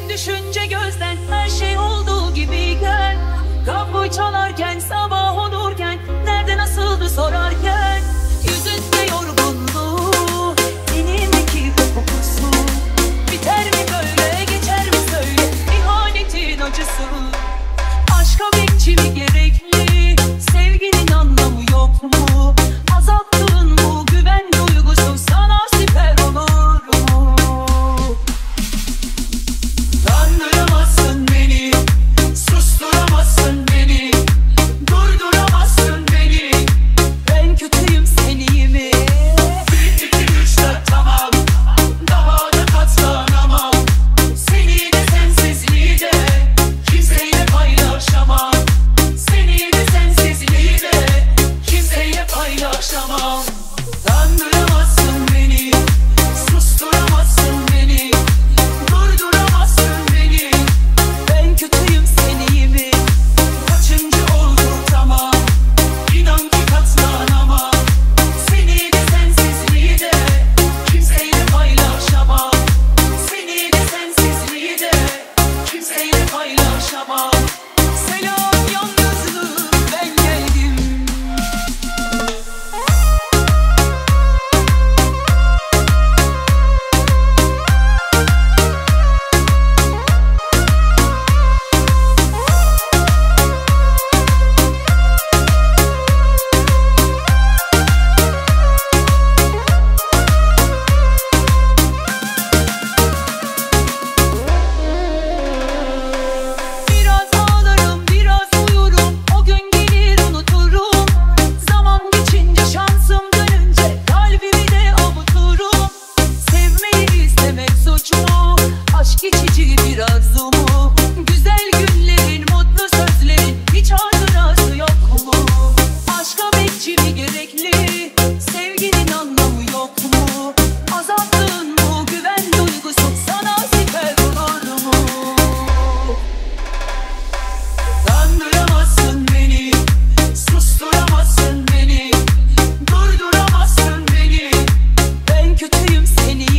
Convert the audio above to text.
düşünce gözden her şey olduğu gibiyken, kapı çalarken, sabah olurken, nerede nasıldı sorarken, yüzünde yorgunluğu, tenindeki kokusu, biter mi böyle, geçer mi söyle ihanetin acısı. Aşka bekçi mi gerekli, sevginin anlamı yok mu? Azalttığın bu güven duygusu sana siper olur mu? Kandıramazsın beni, susturamazsın beni, durduramazsın beni. Ben kötüyüm, sen iyi mi? Bir, iki, üç, dört, tamam. Daha da katlanamam. Seni de sensizliği de kimseyle paylaşamam. Seni de sensizliği de kimseyle paylaşamam. Kandıramazsın beni, susturamazsın beni, durduramazsın beni. Ben kötüyüm, sen iyi mi? Kaçıncı oldu tamam. İnan ki katlanamam. Seni de sensizliği de kimseyle paylaşamam. Seni de sensizliği de kimseyle paylaşamam. Selam yalnızlığım, ben geldim. Biraz ağlarım, biraz uyurum, o gün gelir unuturum. Zaman geçince, şansım dönünce, kalbimi de avuturum. Sevmeyi istemek suç mu? Aşk geçici bir arzu mu? Güzel günlerin, mutlu sözlerin hiç hatırası yok mu? Aşka bekçi mi gerekli, sevginin anlamı yok mu? Azalttığın bu güven duygusu sana siper olur mu? Kandıramazsın beni, susturamazsın beni, durduramazsın beni. Ben kötüyüm, sen iyi